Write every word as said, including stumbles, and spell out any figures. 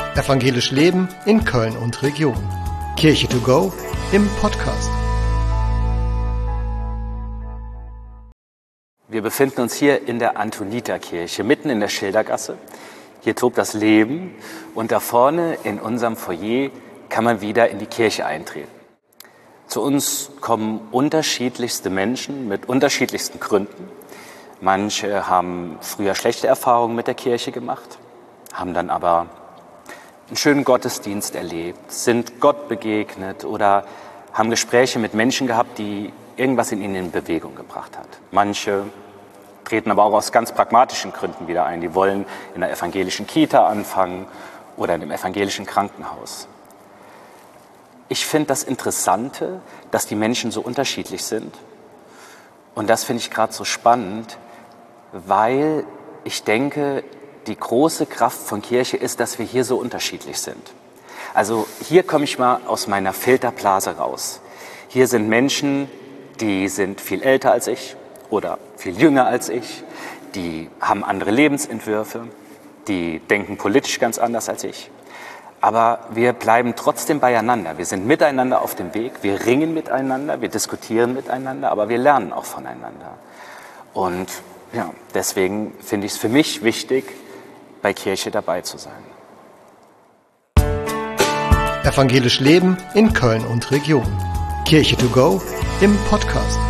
Evangelisch Leben in Köln und Region. Kirche to go im Podcast. Wir befinden uns hier in der Antoniterkirche, mitten in der Schildergasse. Hier tobt das Leben und da vorne in unserem Foyer kann man wieder in die Kirche eintreten. Zu uns kommen unterschiedlichste Menschen mit unterschiedlichsten Gründen. Manche haben früher schlechte Erfahrungen mit der Kirche gemacht, haben dann aber einen schönen Gottesdienst erlebt, sind Gott begegnet oder haben Gespräche mit Menschen gehabt, die irgendwas in ihnen in Bewegung gebracht hat. Manche treten aber auch aus ganz pragmatischen Gründen wieder ein. Die wollen in einer evangelischen Kita anfangen oder in einem evangelischen Krankenhaus. Ich finde das Interessante, dass die Menschen so unterschiedlich sind. Und das finde ich gerade so spannend, weil ich denke, die große Kraft von Kirche ist, dass wir hier so unterschiedlich sind. Also hier komme ich mal aus meiner Filterblase raus. Hier sind Menschen, die sind viel älter als ich oder viel jünger als ich. Die haben andere Lebensentwürfe, die denken politisch ganz anders als ich. Aber wir bleiben trotzdem beieinander. Wir sind miteinander auf dem Weg, wir ringen miteinander, wir diskutieren miteinander, aber wir lernen auch voneinander. Und ja, deswegen finde ich es für mich wichtig, bei Kirche dabei zu sein. Evangelisch Leben in Köln und Region. Kirche to go im Podcast.